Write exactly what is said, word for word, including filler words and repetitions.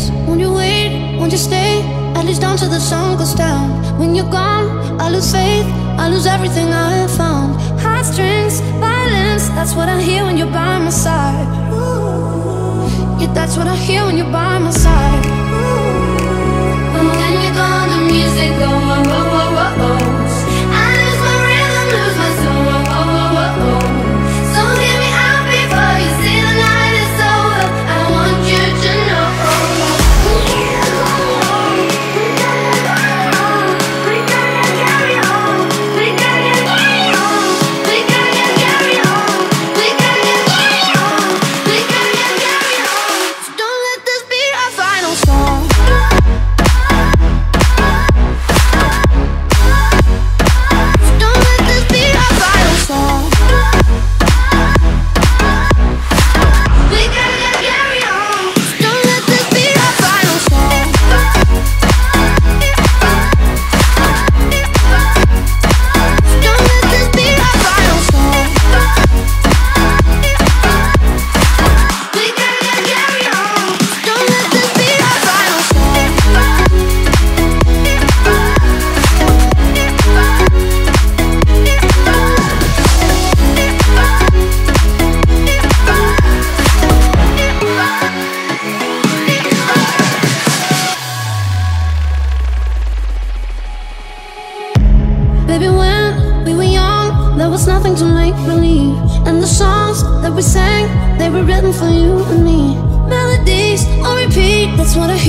days. Won't you wait, won't you stay, at least down till the sun goes down. When you're gone, I lose faith, I lose everything I have found. Heartstrings, violence, that's what I hear when you're by my side. Yeah, that's what I hear when you're by my side. Then you're gone, the music go, oh, oh, oh, oh, oh. I lose my rhythm, lose my soul, oh, oh, oh, oh. So hear me out before you say the night is over. I want you to know. We gotta carry on, we gotta carry on, we gotta carry on, we gotta carry on, we gotta carry on. So don't let this be our final song. Baby, when we were young, there was nothing to make believe. And the songs that we sang, they were written for you and me. Melodies on repeat, that's what I hear.